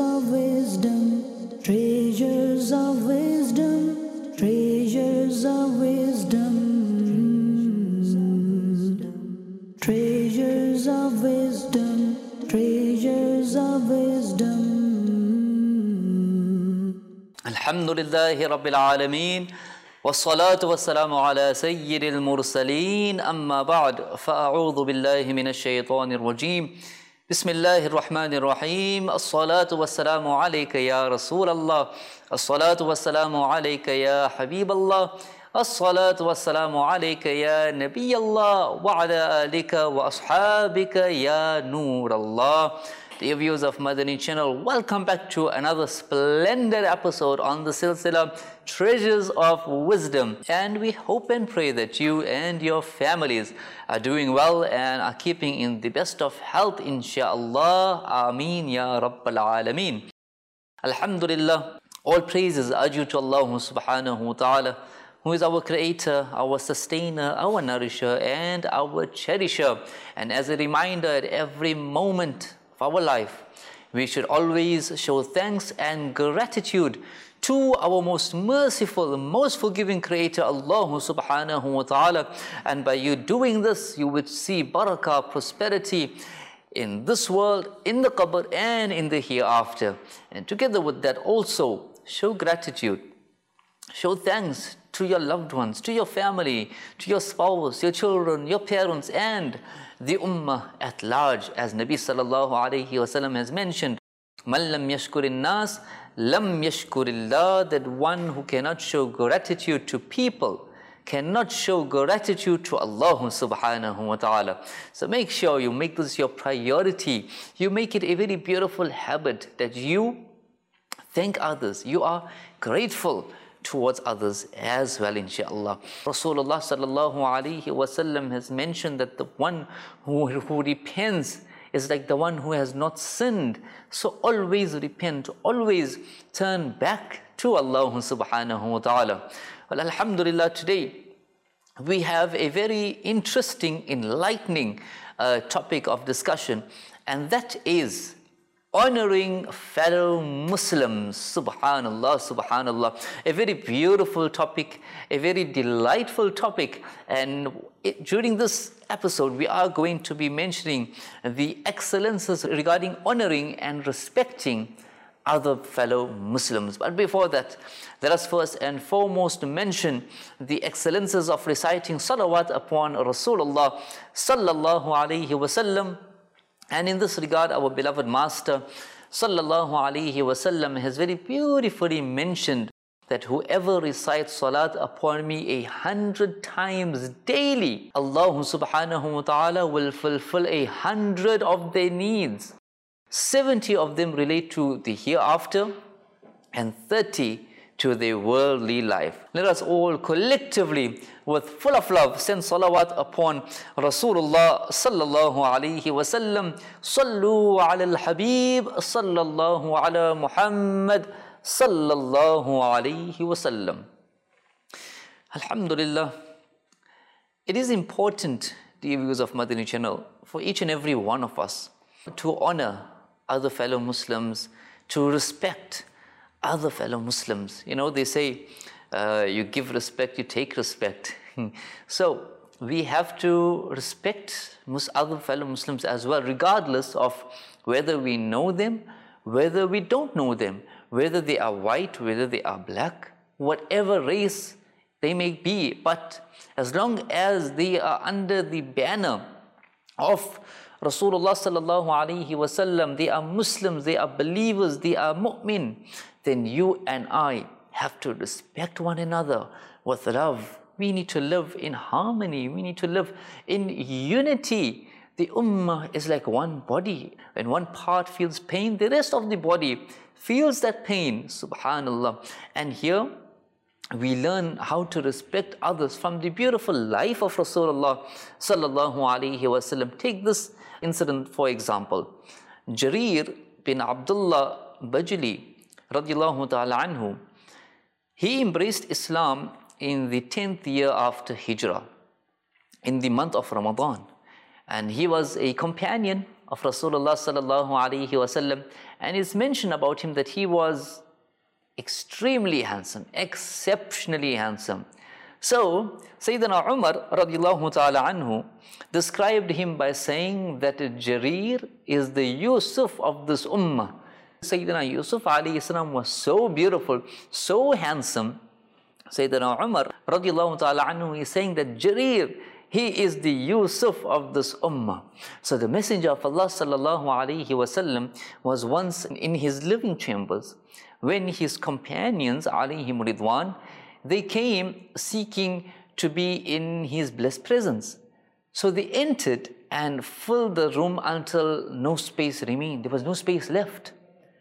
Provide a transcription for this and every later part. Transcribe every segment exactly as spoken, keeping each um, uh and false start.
of wisdom, treasures of wisdom, treasures of wisdom, treasures of wisdom, treasures of wisdom. Alhamdulillahi Rabbil Alameen. والصلاة والسلام على سيد المرسلين أما بعد فأعوذ بالله من الشيطان الرجيم بسم الله الرحمن الرحيم الصلاة والسلام عليك يا رسول الله الصلاة والسلام عليك يا حبيب الله الصلاة والسلام عليك يا نبي الله وعلى آلك وأصحابك يا نور الله. Dear viewers of Madani channel, welcome back to another splendid episode on the Silsila Treasures of Wisdom, and we hope and pray that you and your families are doing well and are keeping in the best of health, inshaAllah. Ameen ya Rabbal Alameen. Alhamdulillah, all praises are due to Allah subhanahu wa ta'ala, who is our creator, our sustainer, our nourisher and our cherisher. And as a reminder, at every moment our life, we should always show thanks and gratitude to our most merciful, most forgiving creator, Allah subhanahu wa ta'ala. And by you doing this, you would see barakah, prosperity in this world, in the qabr and in the hereafter. And together with that also, show gratitude, show thanks to your loved ones, to your family, to your spouse, your children, your parents and the ummah at large, as Nabi sallallahu alayhi wasallam has mentioned, Man lam yashkurin nas, lam yashkurillah, that one who cannot show gratitude to people cannot show gratitude to Allah subhanahu wa ta'ala. So make sure you make this your priority. You make it a very beautiful habit that you thank others. You are grateful towards others as well, inshaAllah. Rasulullah sallallahu alayhi wasallam has mentioned that the one who, who repents is like the one who has not sinned. So always repent, always turn back to Allah subhanahu wa ta'ala. Well, alhamdulillah, today we have a very interesting, enlightening uh, topic of discussion, and that is honoring fellow Muslims. Subhanallah, subhanallah. A very beautiful topic, a very delightful topic. And it, during this episode, we are going to be mentioning the excellences regarding honoring and respecting other fellow Muslims. But before that, let us first and foremost mention the excellences of reciting salawat upon Rasulullah sallallahu alayhi wasallam. And in this regard, our beloved Master sallallahu alayhi wasallam has very beautifully mentioned that whoever recites salat upon me a hundred times daily, Allah subhanahu wa ta'ala will fulfill a hundred of their needs. seventy of them relate to the hereafter and thirty to their worldly life. Let us all collectively, with full of love, send salawat upon Rasulullah sallallahu alayhi wasallam. Sallu ala al-Habib sallallahu ala Muhammad sallallahu alayhi wasallam. Alhamdulillah, it is important, dear viewers of Madani channel, for each and every one of us to honor other fellow Muslims, to respect other fellow Muslims. You know, they say, uh, you give respect, you take respect. So we have to respect other fellow Muslims as well, regardless of whether we know them, whether we don't know them, whether they are white, whether they are black, whatever race they may be. But as long as they are under the banner of Rasulullah sallallahu alayhi wasallam, they are Muslims, they are believers, they are mu'min, then you and I have to respect one another with love. We need to live in harmony. We need to live in unity. The ummah is like one body. When one part feels pain, the rest of the body feels that pain. Subhanallah. And here we learn how to respect others from the beautiful life of Rasulullah sallallahu alayhi wasallam. Take this incident for example. Jarir bin Abdullah Bajali radiyallahu ta'ala anhu, he embraced Islam in the tenth year after Hijrah, in the month of Ramadan. And he was a companion of Rasulullah sallallahu alaihi wasallam, and it's mentioned about him that he was extremely handsome, exceptionally handsome. So Sayyidina Umar radiallahu ta'ala anhu described him by saying that Jarir is the Yusuf of this ummah. Sayyidina Yusuf alayhi salam was so beautiful, so handsome. Sayyidina Umar radiallahu ta'ala anhu is saying that Jarir, he is the Yusuf of this ummah. So the Messenger of Allah sallallahu alayhi wasallam was once in his living chambers when his companions alayhim ridwan, they came seeking to be in his blessed presence. So they entered and filled the room until no space remained. There was no space left.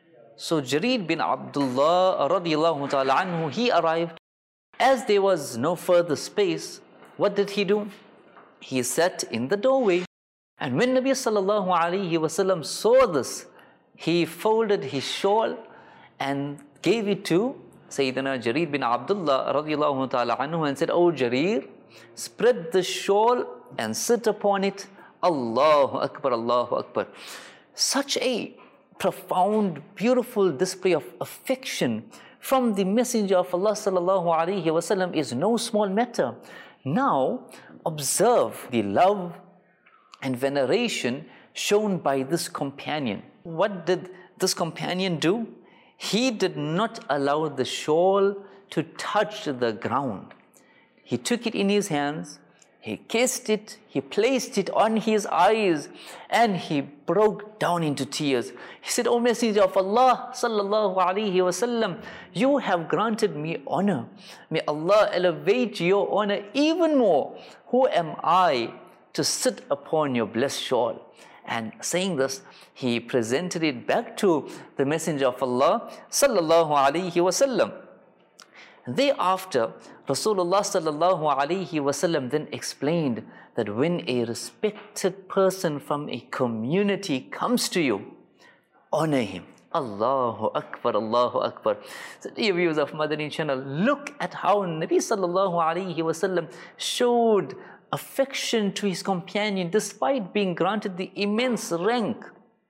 So Jarir bin Abdullah radiallahu ta'ala anhu, he arrived. As there was no further space, what did he do? He sat in the doorway. And when Nabi sallallahu alayhi wasallam saw this, he folded his shawl and gave it to Sayyidina Jarir bin Abdullah radiallahu ta'ala anhu and said, "Oh Jarir, spread the shawl and sit upon it." Allahu Akbar, Allahu Akbar. Such a profound, beautiful display of affection from the Messenger of Allah sallallahu alaihi wasallam is no small matter. Now, observe the love and veneration shown by this companion. What did this companion do? He did not allow the shawl to touch the ground. He took it in his hands, he kissed it, he placed it on his eyes, and he broke down into tears. He said, "O Messenger of Allah sallallahu alaihi wasallam, you have granted me honor. May Allah elevate your honor even more. Who am I to sit upon your blessed shawl?" And saying this, he presented it back to the Messenger of Allah sallallahu alaihi wasallam. Thereafter, Rasulullah sallallahu alaihi wasallam then explained that when a respected person from a community comes to you, honor him. Allahu Akbar, Allahu Akbar. So dear viewers of Madani channel, look at how Nabi sallallahu alaihi wasallam showed affection to his companion despite being granted the immense rank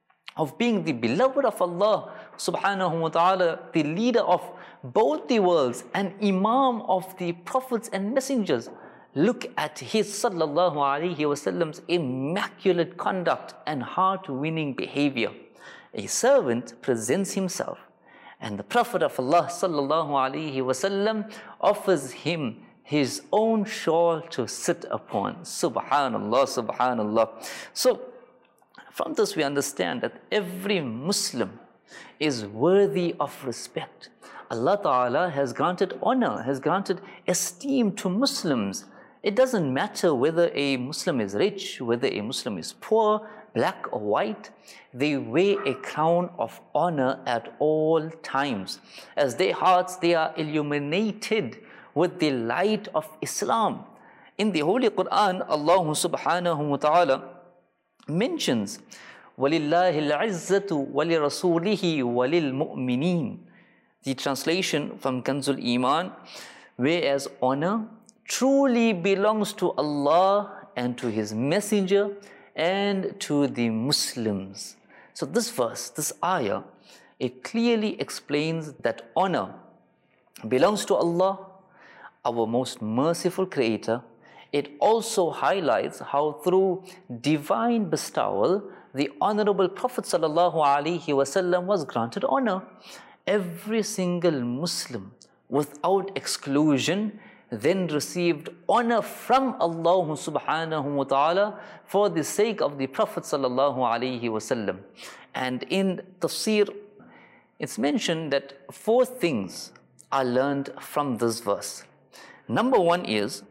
of being the beloved of Allah subhanahu wa ta'ala, the leader of both the worlds and imam of the prophets and messengers. Look at his sallallahu alaihi wasallam's immaculate conduct and heart-winning behavior. A servant presents himself and the Prophet of Allah sallallahu alaihi wasallam offers him his own shawl to sit upon. Subhanallah, subhanallah. So from this we understand that every Muslim is worthy of respect. Allah Ta'ala has granted honor, has granted esteem to Muslims. It doesn't matter whether a Muslim is rich, whether a Muslim is poor, black or white. They wear a crown of honor at all times. As their hearts, they are illuminated with the light of Islam. In the Holy Quran, Allah subhanahu wa ta'ala mentions, وَلِلَّهِ الْعِزَّةُ وَلِرَسُولِهِ وَلِلْمُؤْمِنِينَ. The translation from Kanzul Iman, whereas honor truly belongs to Allah and to His Messenger and to the Muslims. So this verse, this ayah, it clearly explains that honor belongs to Allah, our most merciful Creator. It also highlights how through divine bestowal, the Honorable Prophet sallallahu alaihi wasallam was granted honor. Every single Muslim, without exclusion, then received honor from Allah subhanahu wa ta'ala for the sake of the Prophet sallallahu alaihi wasallam. And in tafsir, it's mentioned that four things are learned from this verse. Number one is,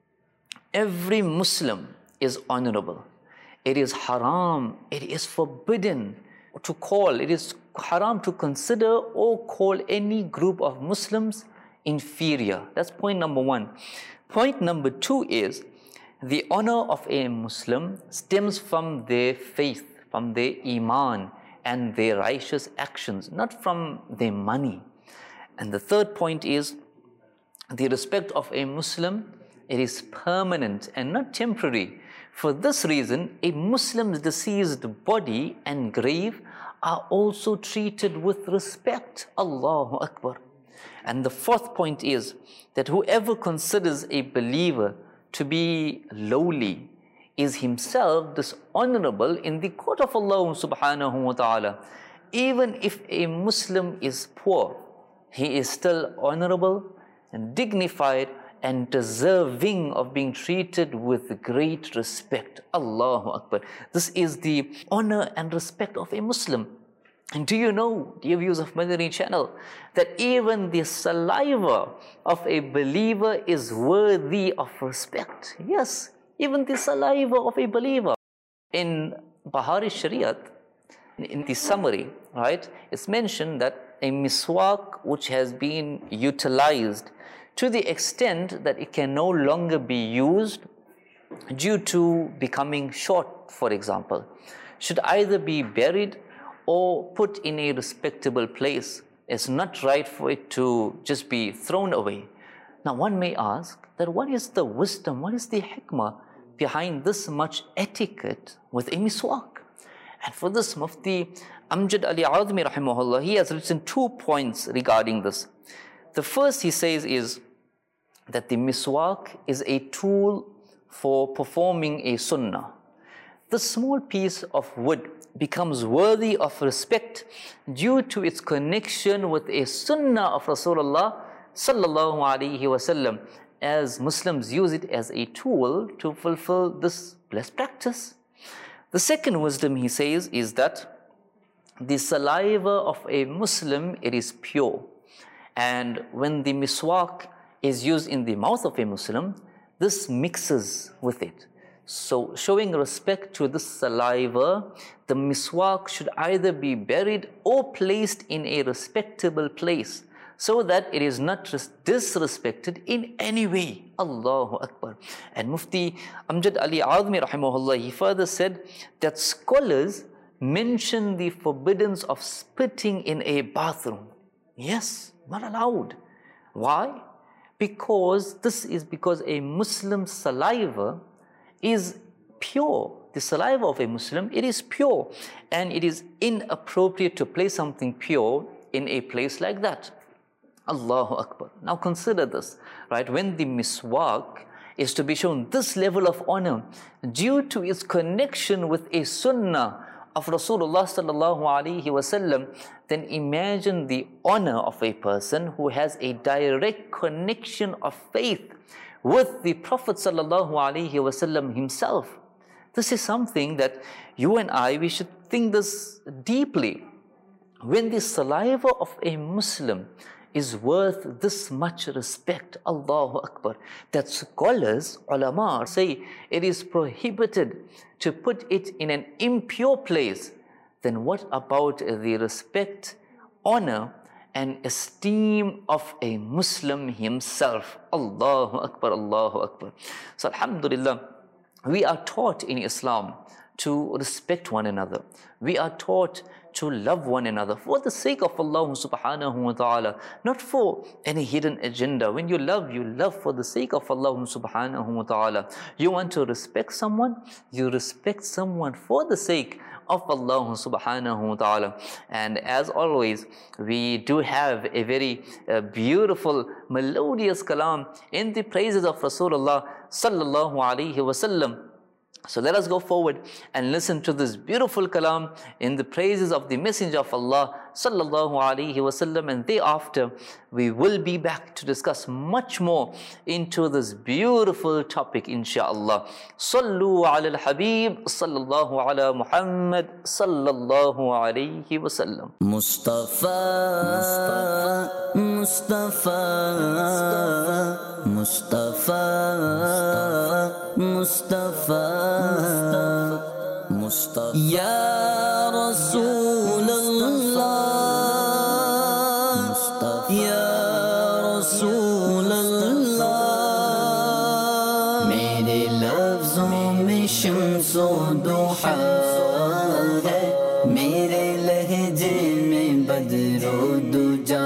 every Muslim is honorable. It is haram, it is forbidden to call, it is haram to consider or call any group of Muslims inferior. That's point number one. Point number two is, the honor of a Muslim stems from their faith, from their iman and their righteous actions, not from their money. And the third point is, the respect of a Muslim, it is permanent and not temporary. For this reason, a Muslim's deceased body and grave are also treated with respect. Allahu Akbar. And the fourth point is that whoever considers a believer to be lowly is himself dishonorable in the court of Allah subhanahu wa ta'ala. Even if a Muslim is poor, he is still honorable and dignified and deserving of being treated with great respect. Allahu Akbar. This is the honor and respect of a Muslim. And do you know, dear viewers of Madani channel, that even the saliva of a believer is worthy of respect? Yes, even the saliva of a believer. In Bahari Shariat, in the summary, right, it's mentioned that a miswak which has been utilized to the extent that it can no longer be used due to becoming short, for example, should either be buried or put in a respectable place. It's not right for it to just be thrown away. Now one may ask that what is the wisdom, what is the hikmah behind this much etiquette with a miswak? And for this, Mufti Amjad Ali Azmi rahimahullah, he has written two points regarding this. The first he says is that the miswak is a tool for performing a sunnah. The small piece of wood becomes worthy of respect due to its connection with a sunnah of Rasulullah sallallahu alaihi wasallam, as Muslims use it as a tool to fulfill this blessed practice. The second wisdom, he says, is that the saliva of a Muslim, it is pure. And when the miswak is used in the mouth of a Muslim, this mixes with it. So showing respect to this saliva, the miswak should either be buried or placed in a respectable place, so that it is not disrespected in any way. Allahu Akbar. And Mufti Amjad Ali Azmi rahimahullah, he further said that scholars mention the forbiddance of spitting in a bathroom. Yes, not allowed. Why? Because this is because a Muslim saliva is pure. The saliva of a Muslim, it is pure, and it is inappropriate to place something pure in a place like that. Allahu Akbar. Now consider this, right? When the miswak is to be shown this level of honor due to its connection with a sunnah of Rasulullah sallallahu alaihi wasallam, then imagine the honor of a person who has a direct connection of faith with the Prophet sallallahu alaihi wasallam himself. This is something that you and I, we should think this deeply. When the saliva of a Muslim is worth this much respect, Allahu Akbar, that scholars, ulama, say it is prohibited to put it in an impure place, then what about the respect, honor, and esteem of a Muslim himself? Allahu Akbar, Allahu Akbar. So alhamdulillah, we are taught in Islam to respect one another. We are taught to love one another for the sake of Allah subhanahu wa ta'ala, not for any hidden agenda. When you love, you love for the sake of Allah subhanahu wa ta'ala. You want to respect someone, you respect someone for the sake of Allah subhanahu wa ta'ala. And as always, we do have a very uh, beautiful, melodious kalam in the praises of Rasulullah sallallahu alaihi wasallam. So let us go forward and listen to this beautiful kalam in the praises of the Messenger of Allah sallallahu alaihi wasallam, and thereafter we will be back to discuss much more into this beautiful topic, inshaAllah. Sallu ala al-Habib sallallahu ala Muhammad sallallahu alaihi wasallam. Mustafa, Mustafa, Mustafa, Mustafa, Mustafa, Ya Rasulullah, Mustafa, Ya Rasulullah. Mere lafzon mein shams-o duha hai, mere lehje mein badr-o duja,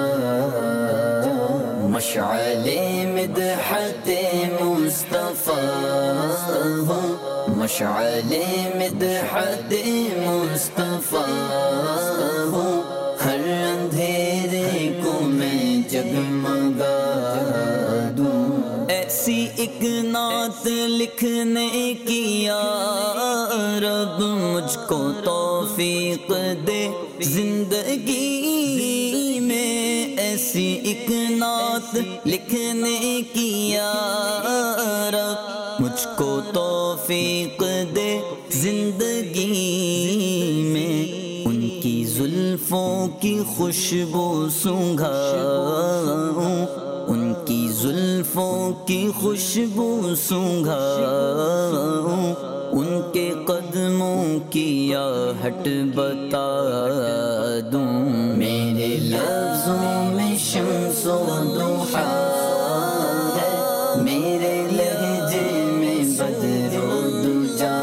mash'al-e midhat-e Mustafa, مشعل مدحت مصطفیٰ ہوں، ہر اندھیرے کو میں جگمگا دوں۔ ایسی ایک نعت لکھنے کی یا رب مجھ کو توفیق دے زندگی میں، ایسی ایک نعت لکھنے کی یا رب مجھ کو توفیق دے زندگی میں، ان کی زلفوں کی خوشبو سونگھاؤں، ان کی زلفوں کی خوشبو سونگھاؤں، ان کے قدموں کی آہٹ بتا دوں۔ میرے لفظوں میں شمس و ضحیٰ ہے، میرے لہجے میں بدر و دجا،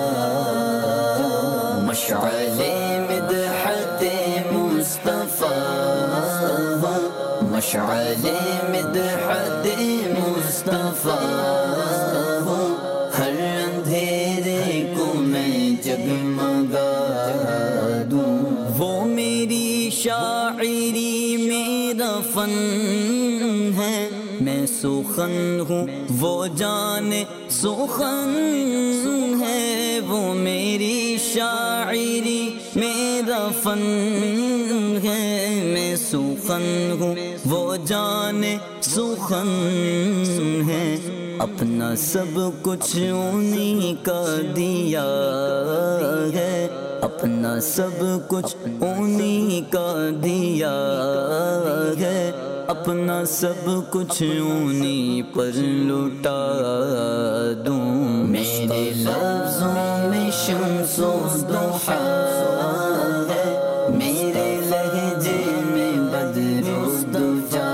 مشعل مدحت مصطفیٰ ہوں، مشعل مدحت مصطفیٰ ہوں، ہر اندھیرے کو میں جگمگا دوں۔ وہ میری شاعری میرا فن ہے، میں سخن ہوں وہ جانے سخن ہے، وہ میری شاعری میرا فن ہے، میں سخن ہوں وہ جانے سخن ہے، اپنا سب کچھ انہی کا دیا ہے، اپنا سب کچھ انہی کا دیا ہے، اپنا سب کچھ انہی پر لٹا دوں۔ میرے لفظوں میں شمس و ضحیٰ ہے، میرے لہجے میں بدر و دجا،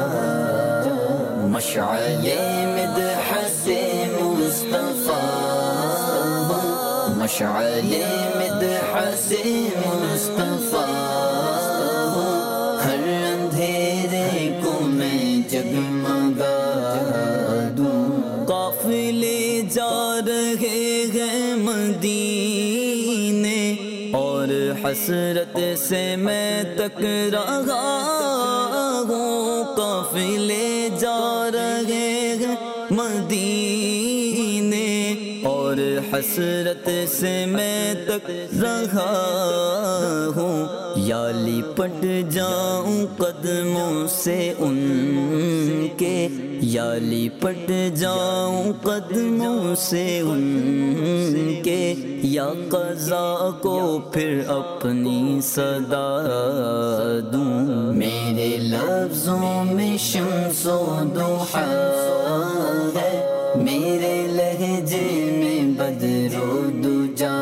مشعل مدحت مصطفیٰ ہوں، مشعل مدحت مصطفیٰ ہوں، ہر اندھیرے کو میں جگمگا دوں۔ قافلے جا رہے ہیں مدینے اور حسرت سے میں تک رہا ہوں، قافلے جا رہے ہیں مدینے اور حسرت سے میں تک رہا ہوں، یا لپٹ جاؤں قدموں سے ان کے، یا لپٹ جاؤں قدموں سے ان کے، یا قضا کو پھر اپنی صدا دوں۔ میرے لفظوں میں شمس و ضحیٰ ہے، میرے لہجے میں بدر و دجا،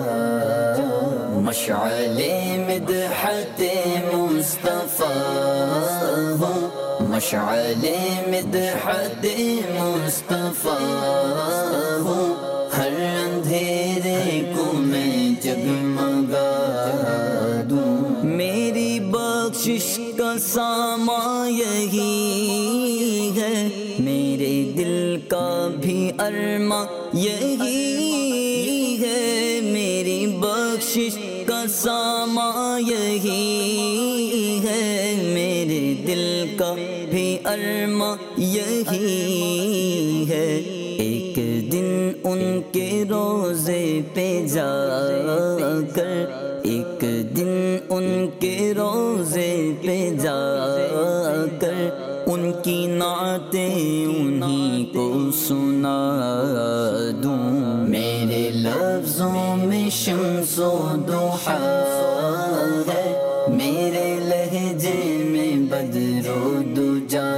مشعل مدحت مصطفیٰ ہوں، مشعل مدحت مصطفیٰ ہوں، ہر اندھیرے کو میں جگمگا دوں۔ میری بخشش کا سامان یہی ہے، میرے دل کا بھی ارماں یہی ہے، میری بخشش کا سامان یہی ہے، میرے دل کا بھی ارماں یہی ہے، ایک دن ان کے روزے پہ جا کر، ایک دن ان کے روزے پہ جا کر، ان کی نعتیں انہی کو سنا دوں۔ میرے لفظوں میں شمس و ضحیٰ ہے، میرے لہجے میں بدر و دجا،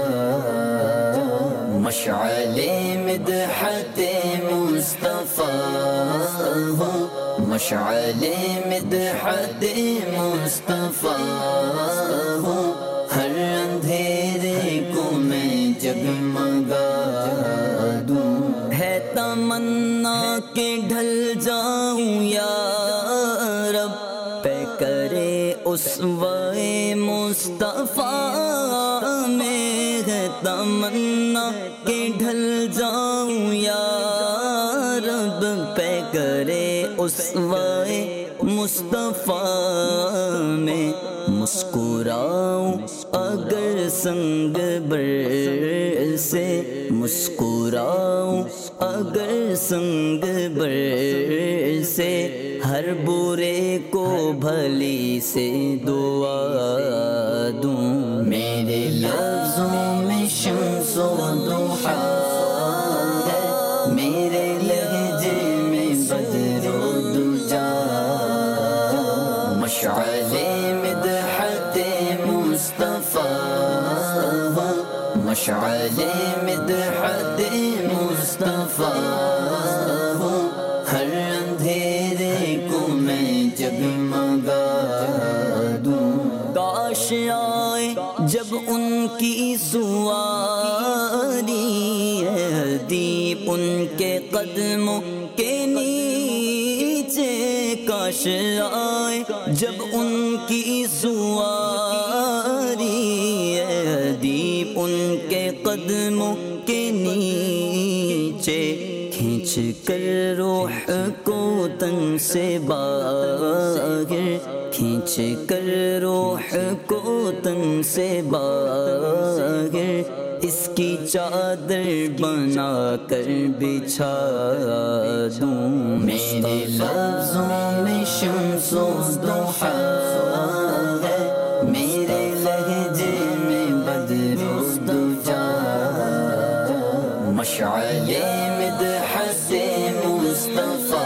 مشعل مدحت مصطفیٰ ہوں، مشعل مدحت مصطفیٰ ہوں، ہر اندھیرے کو میں جگمگا دوں۔ ہے تمنا کہ ڈھل جاؤں یا رب پہ کرے اسوائے مصطفیٰ میں، ہے تمنا کہ ڈھل جاؤں یا رب پہ کرے उसवाए मुस्तफ़ा में मुस्कुराऊं अगर संग बर से, मुस्कुराऊं अगर संग बर से, हर बुरे को भली से दुआ दूं। मेरे लफ्ज़ों में शम्सो दुहा है, मेरे लहजे में बदरो दुजा, मशअले मिदहते मुस्तफ़ा, मशअले मिदहते मुस्तफ़ा, हर अंधेरे को मैं जगमगा दूं। काश आए जब उनकी सुवारी है, दीप उनके कदमों के नीचे, काश आए जब उनकी सुवारी है, दीप उनके कदमों के नीचे, खींच कर रूह को तन से बाहर, खींच कर रूह को तन से बाहर, इसकी चादर बना कर बिछा दूं। मेरे लफ्ज़ों में शम्सो दुहा है, मेरे लहजे में बदरो दुजा, मशअले मिदहते मुस्तफ़ा,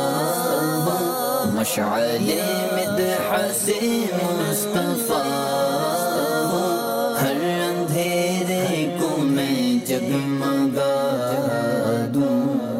मशअले मिदहते मुस्तफ़ा, हर अंधेरे को मैं जगमगा दूं।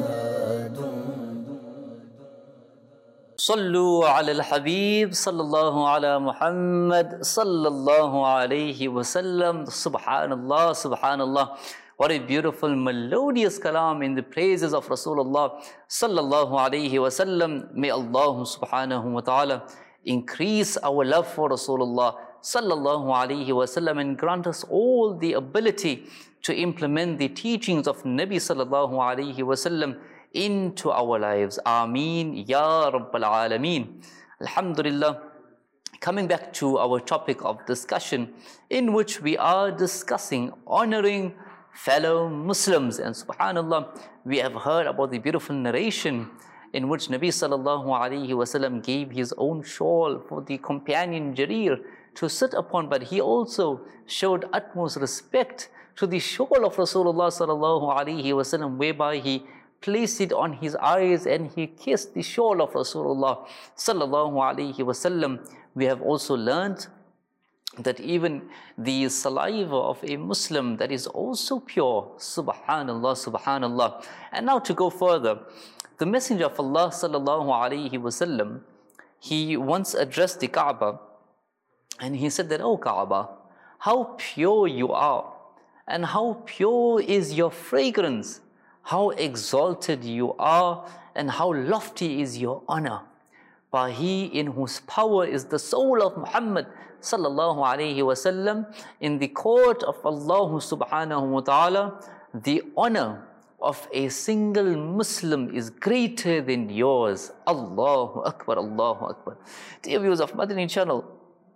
सल्लु अलल हबीब सल्लल्लाहु अला मुहम्मद सल्लल्लाहु अलैहि वसल्लम। Subhanallah, Subhanallah. What a beautiful melodious kalam in the praises of Rasulullah sallallahu alaihi wasallam. May Allah subhanahu wa ta'ala increase our love for Rasulullah sallallahu alaihi wasallam and grant us all the ability to implement the teachings of Nabi sallallahu alaihi wasallam into our lives. Ameen ya Rabbal Alameen. Alhamdulillah. Coming back to our topic of discussion, in which we are discussing honoring fellow Muslims. And subhanallah, we have heard about the beautiful narration in which Nabi sallallahu alaihi wasallam gave his own shawl for the companion Jarir to sit upon, but he also showed utmost respect to the shawl of Rasulullah sallallahu alaihi wasallam, whereby he placed it on his eyes and he kissed the shawl of Rasulullah sallallahu alaihi wasallam. We have also learned that even the saliva of a Muslim, that is also pure. Subhanallah, subhanallah. And now to go further, the Messenger of Allah sallallahu alaihi wasallam, he once addressed the Kaaba and he said that, "Oh Kaaba, how pure you are and how pure is your fragrance, how exalted you are and how lofty is your honor. By he in whose power is the soul of Muhammad sallallahu alaihi wasallam, in the court of Allah subhanahu wa ta'ala, the honor of a single Muslim is greater than yours." Allahu Akbar, Allahu Akbar. Dear viewers of Madani channel,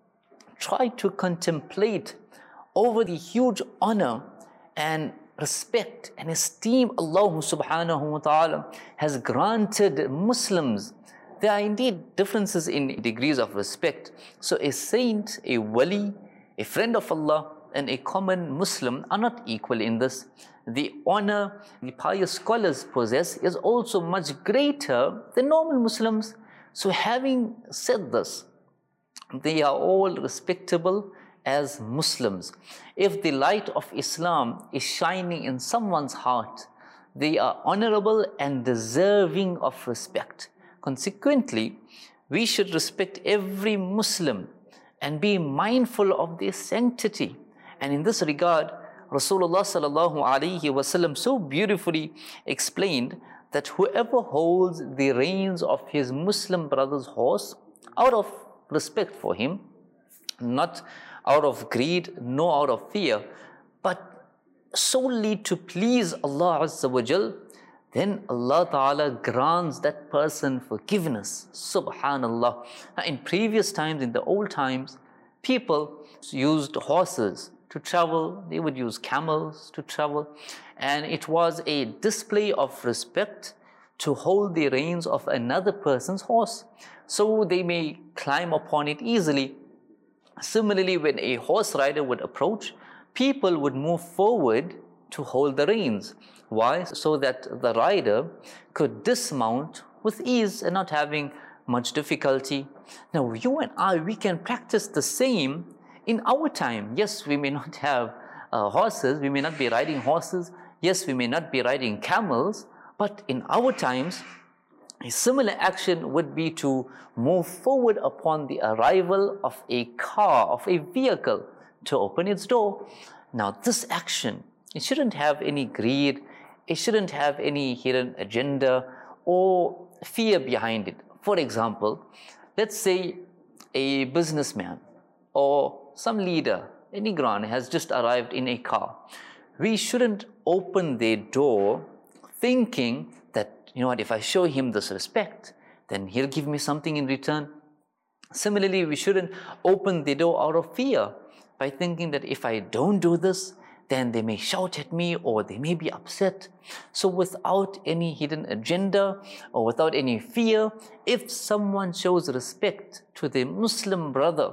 try to contemplate over the huge honor and respect and esteem Allah subhanahu wa ta'ala has granted Muslims. There are indeed differences in degrees of respect. So a saint, a wali, a friend of Allah, and a common Muslim are not equal in this. The honor the pious scholars possess is also much greater than normal Muslims. So having said this, they are all respectable as Muslims. If the light of Islam is shining in someone's heart, they are honorable and deserving of respect. Consequently, we should respect every Muslim and be mindful of their sanctity. And in this regard, Rasulullah sallallahu alaihi wasallam so beautifully explained that whoever holds the reins of his Muslim brother's horse out of respect for him, not out of greed, nor out of fear, but solely to please Allah Azza wa Jal, then Allah Ta'ala grants that person forgiveness. Subhanallah. Now, in previous times, in the old times, people used horses to travel. They would use camels to travel. And it was a display of respect to hold the reins of another person's horse, so they may climb upon it easily. Similarly, when a horse rider would approach, people would move forward to hold the reins. Why? So that the rider could dismount with ease and not having much difficulty. Now, you and I, we can practice the same in our time. Yes, we may not have uh, horses, we may not be riding horses. Yes, we may not be riding camels, but in our times, a similar action would be to move forward upon the arrival of a car, of a vehicle, to open its door. Now, this action, it shouldn't have any greed, it shouldn't have any hidden agenda or fear behind it. For example, let's say a businessman or some leader, any grand, has just arrived in a car. We shouldn't open their door thinking that, you know what, if I show him this respect, then he'll give me something in return. Similarly, we shouldn't open the door out of fear by thinking that if I don't do this, then they may shout at me or they may be upset. So without any hidden agenda or without any fear, if someone shows respect to their Muslim brother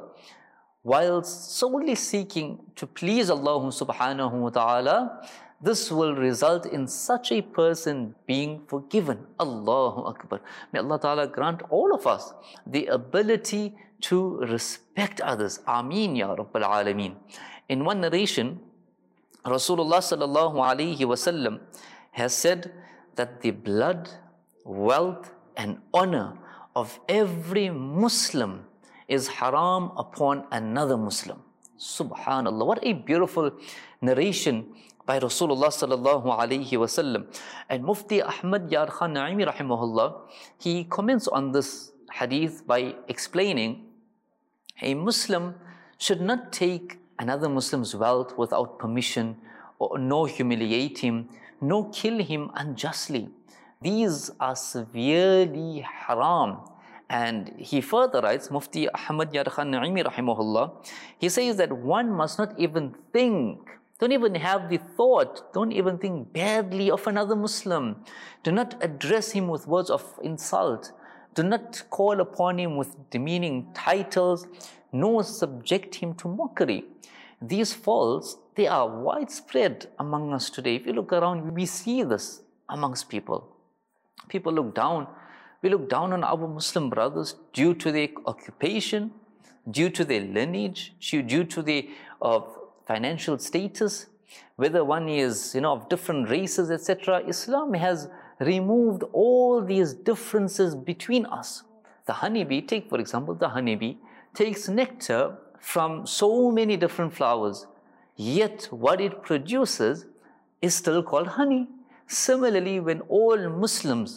while solely seeking to please Allah subhanahu wa ta'ala, this will result in such a person being forgiven. Allahu Akbar. May Allah Ta'ala grant all of us the ability to respect others. Ameen Ya Rabbil Alameen. In one narration, Rasulullah Sallallahu Alaihi Wasallam has said that the blood, wealth and honor of every Muslim is haram upon another Muslim. Subhanallah. What a beautiful narration by Rasulullah Sallallahu Alaihi Wasallam. And Mufti Ahmad Yar Khan Naimi Rahimahullah, he comments on this hadith by explaining a Muslim should not take another Muslim's wealth without permission, or nor humiliate him, nor kill him unjustly. These are severely haram. And he further writes, Mufti Ahmad Yar Khan Naimi Rahimahullah, he says that one must not even think, don't even have the thought, don't even think badly of another Muslim. Do not address him with words of insult. Do not call upon him with demeaning titles, nor subject him to mockery. These faults, they are widespread among us today. If you look around, we see this amongst people. People look down. We look down on our Muslim brothers due to their occupation, due to their lineage, due to their uh, financial status, whether one is, you know, of different races, et cetera. Islam has removed all these differences between us. The honeybee, take for example, the honeybee takes nectar from so many different flowers, yet what it produces is still called honey. Similarly, when all Muslims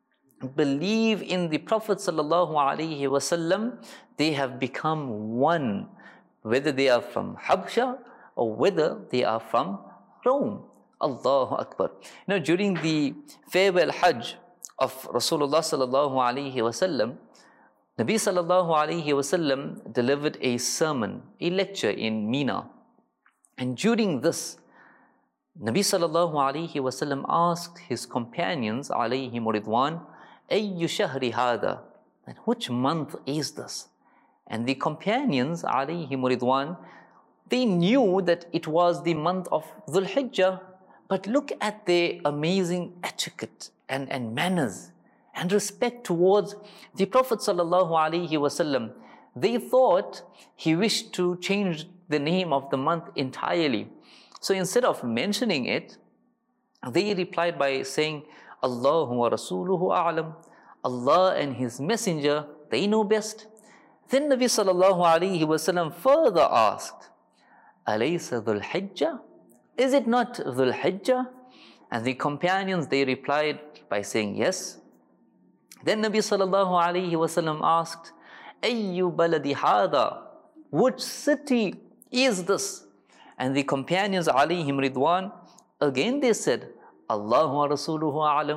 believe in the Prophet Sallallahu Alaihi Wasallam, they have become one, whether they are from Habsha or whether they are from Rome. Allahu Akbar. You know, during the farewell Hajj of Rasulullah Sallallahu Alaihi Wasallam, Nabi Sallallahu Alaihi Wasallam delivered a sermon, a lecture in Mina. And during this, Nabi Sallallahu Alaihi Wasallam asked his companions, alayhim ridwan, Ayyu shahri hada? And which month is this? And the companions, alayhim ridwan, they knew that it was the month of Dhul Hijjah. But look at their amazing etiquette and, and manners and respect towards the Prophet Sallallahu Alaihi Wasallam. They thought he wished to change the name of the month entirely. So instead of mentioning it, they replied by saying, Allahu wa Rasuluhu a'lam. Allah and His Messenger, they know best. Then Nabi Sallallahu Alaihi Wasallam further asked, Alaysa Dhul Hijjah? Is it not Dhul Hijjah? And the companions, they replied by saying yes. Then Nabi Sallallahu Alaihi Wasallam asked, Ayyu baladi hada? Which city is this? And the companions, alayhim ridwan, again they said, Allahu wa Rasuluhu a'lam.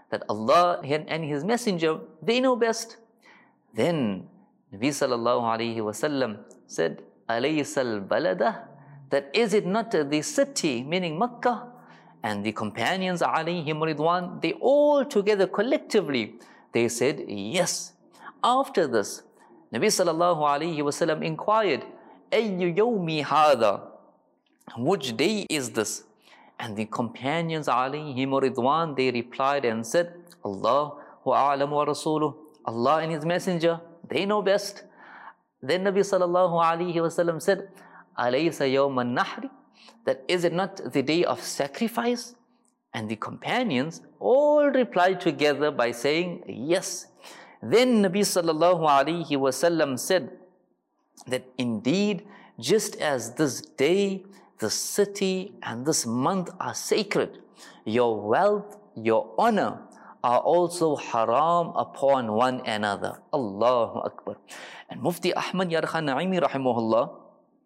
that Allah and His Messenger, they know best. Then Nabi sallallahu alayhi wasallam said, Alaysal balada, that is it not the city, meaning Makkah? And the companions alayhim ridwan, they all together collectively, they said yes. After this, Nabi sallallahu alayhi wasallam inquired, Ayyu yawmi hadha, which day is this? And the companions alayhim ridwan, they replied and said, Allahu a'lamu wa rasuluh, Allah and His Messenger, they know best. Then Nabi sallallahu alayhi wasallam said, Alaysa yawm al-nahri, that is it not the day of sacrifice? And the companions all replied together by saying yes. Then Nabi sallallahu alayhi wasallam said that indeed, just as this day, the city and this month are sacred, your wealth, your honor are also haram upon one another. Allahu Akbar. And Mufti Ahmad Yarkhan Naimi rahimahullah,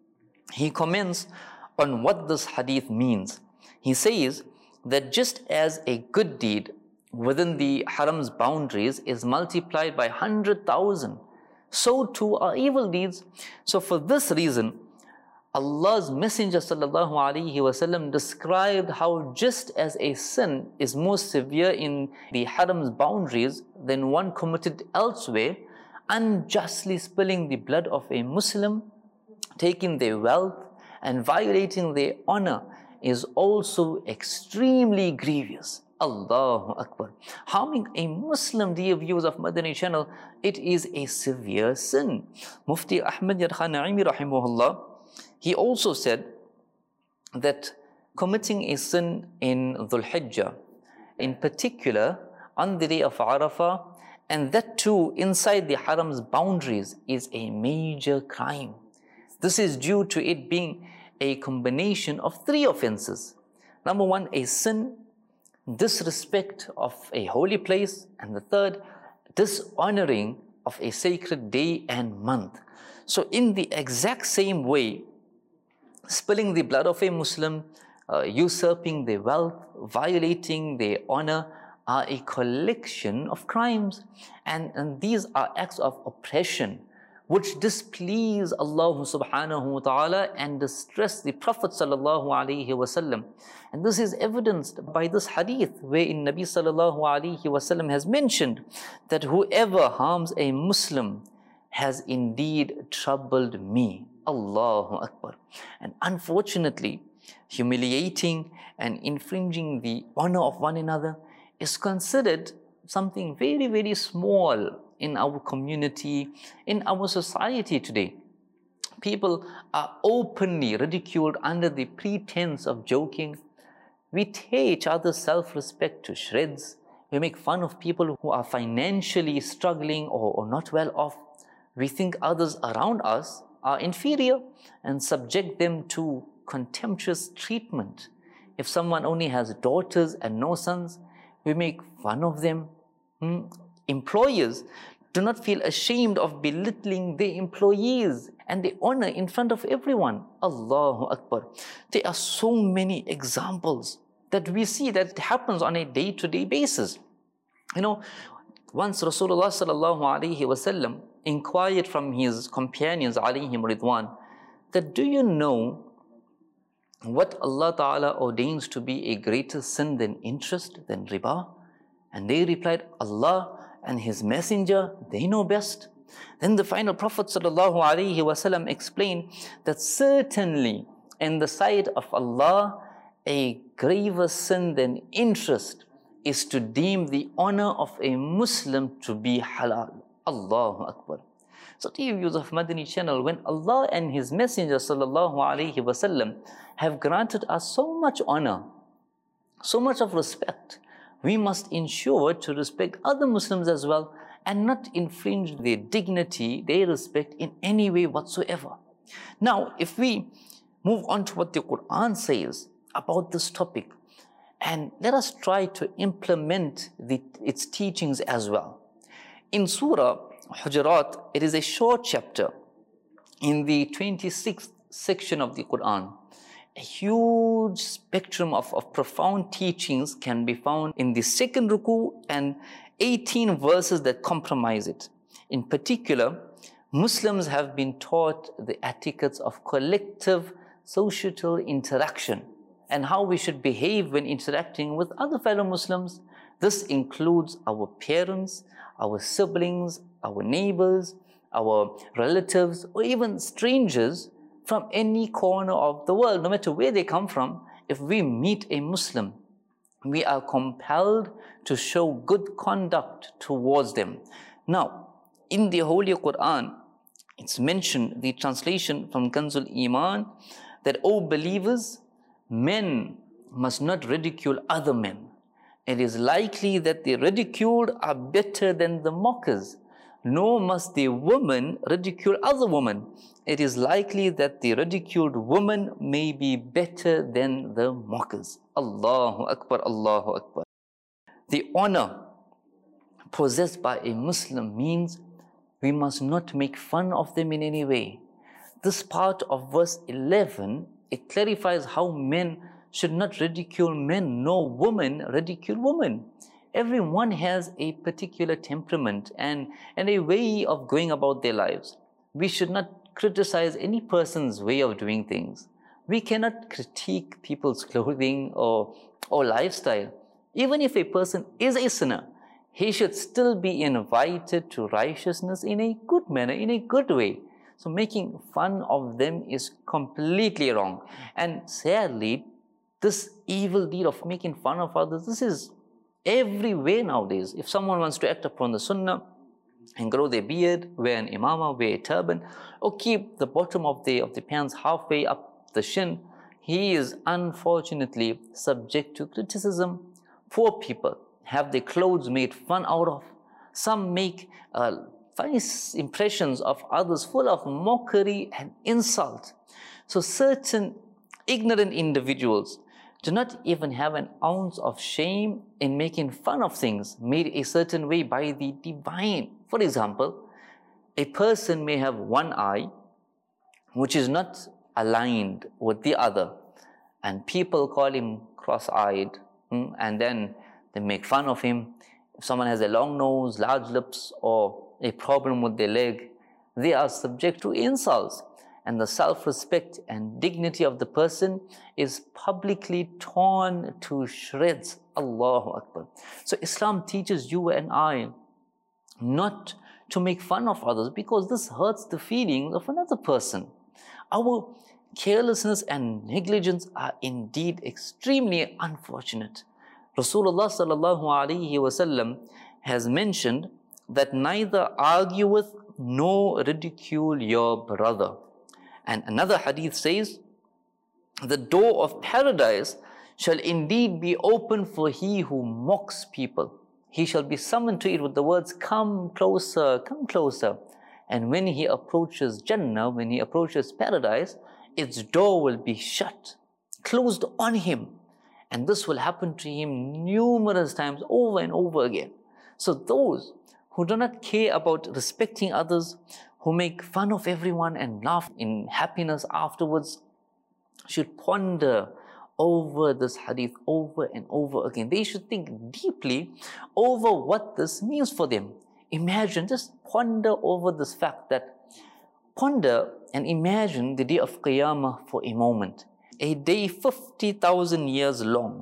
he comments on what this hadith means. He says that just as a good deed within the haram's boundaries is multiplied by one hundred thousand, so too are evil deeds. So for this reason, Allah's Messenger sallallahu alaihi wasallam described how just as a sin is more severe in the haram's boundaries than one committed elsewhere, unjustly spilling the blood of a Muslim, taking their wealth and violating their honor is also extremely grievous. Allahu Akbar. Harming a Muslim, dear viewers of Madani channel, it is a severe sin. Mufti Ahmad Yarkhan Naimi rahimahullah, he also said that committing a sin in Dhul Hijjah, in particular on the day of Arafah, and that too inside the haram's boundaries, is a major crime. This is due to it being a combination of three offenses. Number one, a sin, disrespect of a holy place, and the third, dishonoring of a sacred day and month. So in the exact same way, spilling the blood of a Muslim, uh, usurping their wealth, violating their honor are a collection of crimes. And, and these are acts of oppression which displease Allah subhanahu wa ta'ala and distress the Prophet sallallahu alaihi wasallam. And this is evidenced by this hadith wherein Nabi sallallahu alaihi wasallam has mentioned that whoever harms a Muslim has indeed troubled me. Allahu Akbar. And unfortunately, humiliating and infringing the honor of one another is considered something very, very small in our community, in our society today. People are openly ridiculed under the pretense of joking. We tear each other's self-respect to shreds. We make fun of people who are financially struggling or, or not well off. We think others around us are inferior and subject them to contemptuous treatment. If someone only has daughters and no sons, we make fun of them. Hmm? Employers do not feel ashamed of belittling their employees and their honor in front of everyone. Allahu Akbar. There are so many examples that we see that happens on a day-to-day basis. You know, once Rasulullah sallallahu alaihi wasallam inquired from his companions alayhim ridwan that, do you know what Allah Ta'ala ordains to be a greater sin than interest, than riba? And they replied, Allah and His Messenger, they know best. Then the final Prophet sallallahu alaihi wasallam explained that certainly in the sight of Allah, a graver sin than interest is to deem the honor of a Muslim to be halal. Allahu Akbar. So dear viewers of Madani channel, when Allah and His Messenger sallallahu alaihi wasallam have granted us so much honor, so much of respect, we must ensure to respect other Muslims as well and not infringe their dignity, their respect in any way whatsoever. Now, if we move on to what the Quran says about this topic, and let us try to implement the, its teachings as well. In Surah Hujurat, it is a short chapter in the twenty-sixth section of the Quran. a huge spectrum of, of profound teachings can be found in the second ruku and eighteen verses that comprise it. In particular, Muslims have been taught the etiquettes of collective societal interaction and how we should behave when interacting with other fellow Muslims. This includes our parents, our siblings, our neighbors, our relatives, or even strangers from any corner of the world, no matter where they come from. If we meet a Muslim, we are compelled to show good conduct towards them. Now, in the Holy Quran, it's mentioned, the translation from Kanzul Iman, that, O believers, men must not ridicule other men. It is likely that the ridiculed are better than the mockers. Nor must the woman ridicule other women. It is likely that the ridiculed woman may be better than the mockers. Allahu Akbar, Allahu Akbar. The honor possessed by a Muslim means we must not make fun of them in any way. This part of verse eleven, it clarifies how men should not ridicule men, nor women ridicule women. Everyone has a particular temperament and, and a way of going about their lives. We should not criticize any person's way of doing things. We cannot critique people's clothing or, or lifestyle. Even if a person is a sinner, he should still be invited to righteousness in a good manner, in a good way. So making fun of them is completely wrong. And sadly, this evil deed of making fun of others, this is everywhere nowadays. If someone wants to act upon the sunnah and grow their beard, wear an imamah, wear a turban, or keep the bottom of the, of the pants halfway up the shin, he is unfortunately subject to criticism. Poor people have their clothes made fun out of. Some make uh, funny impressions of others full of mockery and insult. So certain ignorant individuals do not even have an ounce of shame in making fun of things made a certain way by the divine. For example, a person may have one eye which is not aligned with the other, and people call him cross-eyed, hmm? and then they make fun of him. If someone has a long nose, large lips, or a problem with their leg, they are subject to insults, and the self-respect and dignity of the person is publicly torn to shreds. Allahu Akbar. So Islam teaches you and I not to make fun of others, because this hurts the feelings of another person. Our carelessness and negligence are indeed extremely unfortunate. Rasulullah sallallahu alaihi wasallam has mentioned that neither argue with nor ridicule your brother. And another hadith says, the door of paradise shall indeed be open for he who mocks people. He shall be summoned to it with the words, come closer, come closer. And when he approaches Jannah, when he approaches paradise, its door will be shut, closed on him. And this will happen to him numerous times over and over again. So those who do not care about respecting others, who make fun of everyone and laugh in happiness afterwards, should ponder over this hadith over and over again. They should think deeply over what this means for them. Imagine, just ponder over this fact that, ponder and imagine the day of Qiyamah for a moment. A day fifty thousand years long,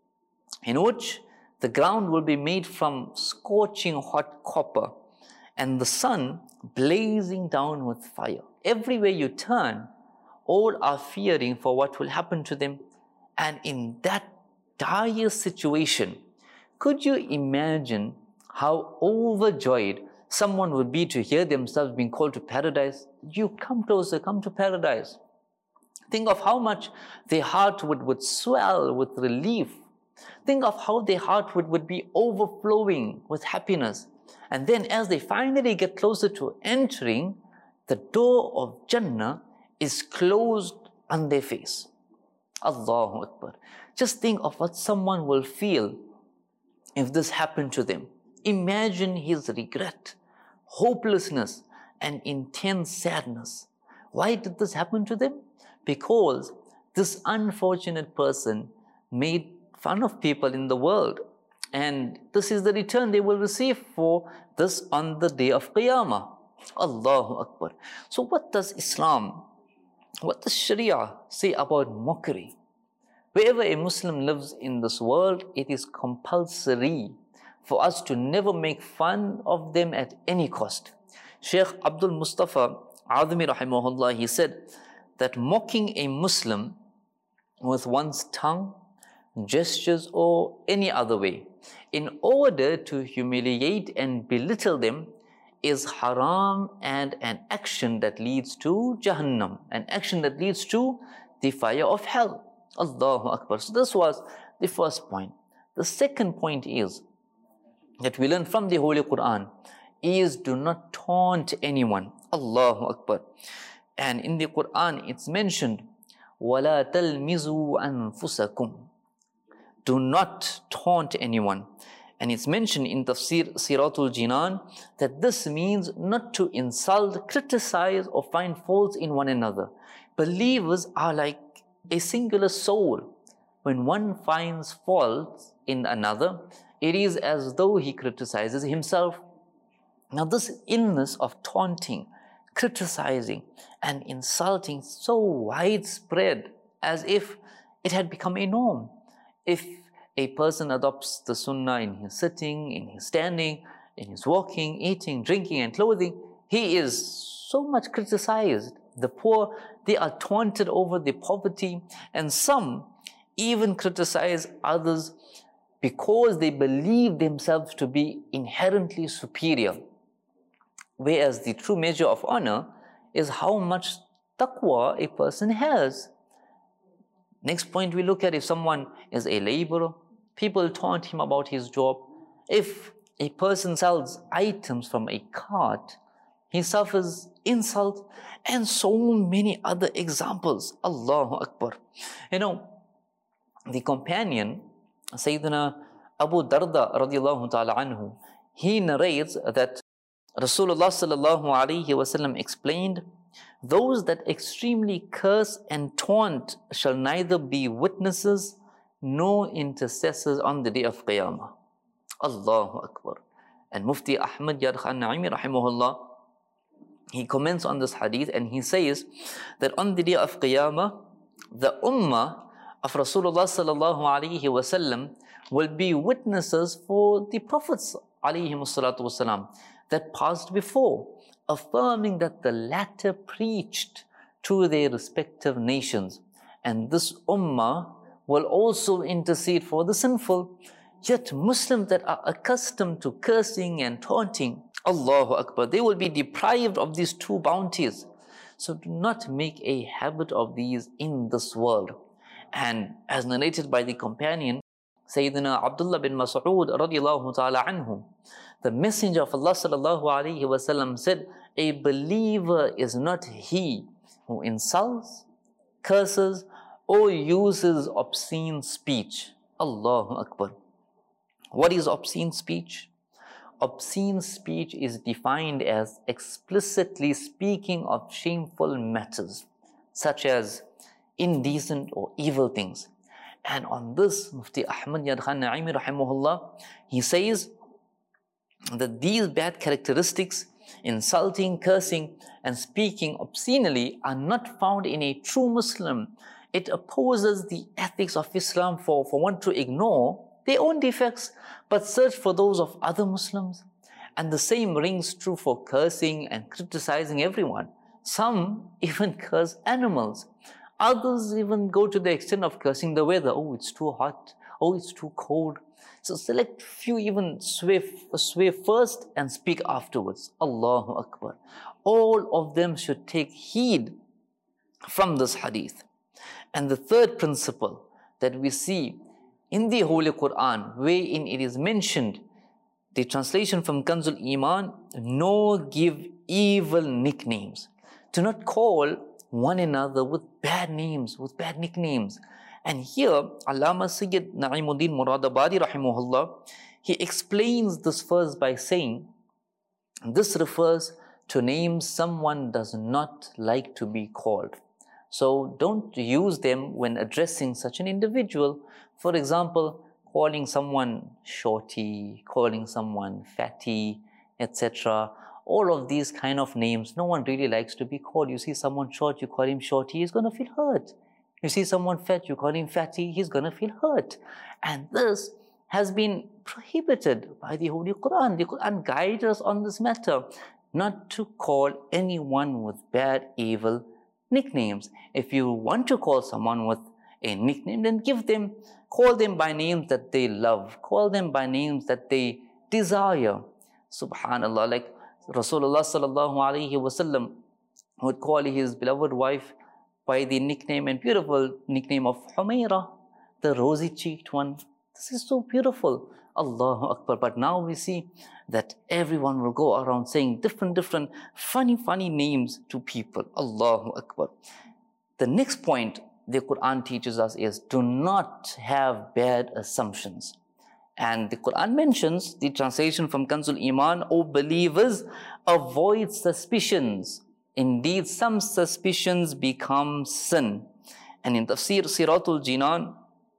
in which the ground will be made from scorching hot copper and the sun blazing down with fire. Everywhere you turn, all are fearing for what will happen to them. And in that dire situation, could you imagine how overjoyed someone would be to hear themselves being called to paradise? You come closer, come to paradise. Think of how much their heart would, would swell with relief. Think of how their heart would, would be overflowing with happiness. And then as they finally get closer to entering, the door of Jannah is closed on their face. Allahu Akbar. Just think of what someone will feel if this happened to them. Imagine his regret, hopelessness, and intense sadness. Why did this happen to them? Because this unfortunate person made fun of people in the world, and this is the return they will receive for this on the day of Qiyamah. Allahu Akbar. So what does Islam, what does Sharia say about mockery? Wherever a Muslim lives in this world, it is compulsory for us to never make fun of them at any cost. Shaykh Abdul Mustafa Azmi rahimahullah, he said that mocking a Muslim with one's tongue, gestures or any other way in order to humiliate and belittle them is haram and an action that leads to Jahannam, an action that leads to the fire of hell. Allahu Akbar. So this was the first point. The second point is that we learn from the Holy Quran is do not taunt anyone. Allahu Akbar. And in the Quran it's mentioned, وَلَا تَلْمِزُوا أَنفُسَكُمْ. Do not taunt anyone. And it's mentioned in Tafsir Siratul Jinan that this means not to insult, criticize or find faults in one another. Believers are like a singular soul. When one finds faults in another, it is as though he criticizes himself. Now this illness of taunting, criticizing and insulting so widespread as if it had become a norm. If a person adopts the sunnah in his sitting, in his standing, in his walking, eating, drinking and clothing, he is so much criticized. The poor, they are taunted over their poverty, and some even criticize others because they believe themselves to be inherently superior. Whereas the true measure of honor is how much taqwa a person has. Next point we look at, if someone is a laborer, people taunt him about his job. If a person sells items from a cart, he suffers insult, and so many other examples. Allahu Akbar. You know, the companion, Sayyidina Abu Darda radiallahu ta'ala anhu, he narrates that Rasulullah sallallahu alayhi wasallam explained, those that extremely curse and taunt shall neither be witnesses nor intercessors on the day of Qiyamah. Allahu Akbar. And Mufti Ahmad Yar Khan Naimi rahimahullah, he comments on this hadith and he says that on the day of Qiyamah, the ummah of Rasulullah sallallahu alayhi wasallam will be witnesses for the Prophets alayhi salatu wasalam that passed before, affirming that the latter preached to their respective nations. And this ummah will also intercede for the sinful. Yet Muslims that are accustomed to cursing and taunting, Allahu Akbar, they will be deprived of these two bounties. So do not make a habit of these in this world. And as narrated by the companion, Sayyidina Abdullah bin Mas'ud radiallahu ta'ala anhu, the Messenger of Allah sallallahu alayhi wasallam said, a believer is not he who insults, curses, or uses obscene speech. Allahu Akbar. What is obscene speech? Obscene speech is defined as explicitly speaking of shameful matters, such as indecent or evil things. And on this, Mufti Ahmad Yar Khan Naimi rahimahullah, he says that these bad characteristics, insulting, cursing, and speaking obscenely, are not found in a true Muslim. It opposes the ethics of Islam for, for one to ignore their own defects, but search for those of other Muslims. And the same rings true for cursing and criticizing everyone. Some even curse animals. Others even go to the extent of cursing the weather. Oh, it's too hot. Oh, it's too cold. So select few even swear, swear first and speak afterwards. Allahu Akbar. All of them should take heed from this hadith. And the third principle that we see in the Holy Quran, wherein it is mentioned, the translation from Kanzul Iman, nor give evil nicknames. Do not call one another with bad names, with bad nicknames. And here, Allama Sayyid Na'imuddin Muradabadi rahimahullah, he explains this verse by saying, this refers to names someone does not like to be called. So don't use them when addressing such an individual. For example, calling someone shorty, calling someone fatty, et cetera. All of these kind of names, no one really likes to be called. You see someone short, you call him shorty, he's going to feel hurt. You see someone fat, you call him fatty, he's going to feel hurt. And this has been prohibited by the Holy Quran. The Quran guides us on this matter, not to call anyone with bad, evil nicknames. If you want to call someone with a nickname, then give them, call them by names that they love, call them by names that they desire. Subhanallah, like Rasulullah sallallahu alaihi wasallam would call his beloved wife by the nickname and beautiful nickname of Humaira, the rosy-cheeked one. This is so beautiful. Allahu Akbar. But now we see that everyone will go around saying different, different funny, funny names to people. Allahu Akbar. The next point the Quran teaches us is do not have bad assumptions. And the Quran mentions, the translation from Kanzul Iman, O believers, avoid suspicions. Indeed, some suspicions become sin. And in Tafsir Siratul Jinan,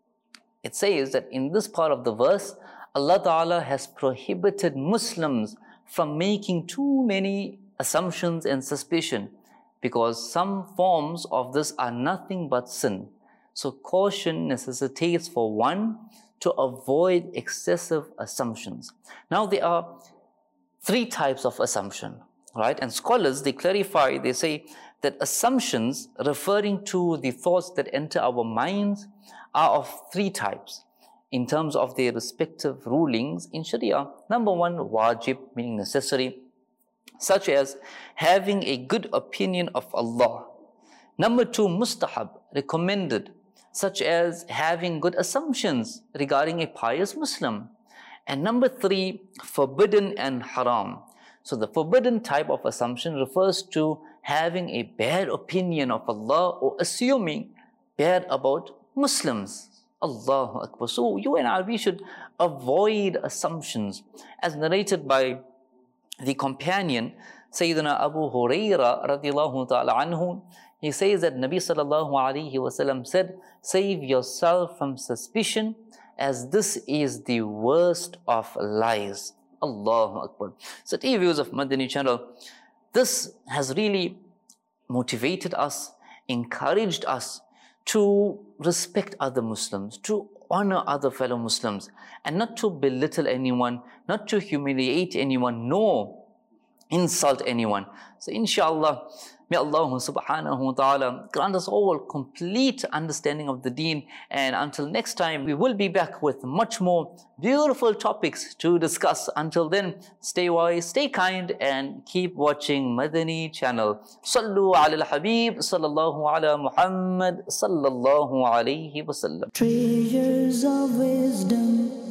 it says that in this part of the verse, Allah Ta'ala has prohibited Muslims from making too many assumptions and suspicion, because some forms of this are nothing but sin. So caution necessitates for one to avoid excessive assumptions. Now there are three types of assumption, right? And scholars, they clarify, they say that assumptions referring to the thoughts that enter our minds are of three types in terms of their respective rulings in Sharia. Number one, wajib, meaning necessary, such as having a good opinion of Allah. Number two, mustahab, recommended, such as having good assumptions regarding a pious Muslim. And number three, forbidden and haram. So the forbidden type of assumption refers to having a bad opinion of Allah or assuming bad about Muslims. Allahu Akbar. So you and I, we should avoid assumptions. As narrated by the companion, Sayyidina Abu Huraira radiallahu ta'ala anhu, he says that Nabi sallallahu alayhi wasallam said, save yourself from suspicion, as this is the worst of lies. Allahu Akbar. So dear viewers of Madani channel, this has really motivated us, encouraged us to respect other Muslims, to honor other fellow Muslims, and not to belittle anyone, not to humiliate anyone, nor insult anyone. So inshallah, may Allah subhanahu wa ta'ala grant us all complete understanding of the deen. And until next time, we will be back with much more beautiful topics to discuss. Until then, stay wise, stay kind, and keep watching Madani channel. Sallu ala al-Habib, sallallahu ala Muhammad, sallallahu alayhi wa sallam. Treasures of wisdom.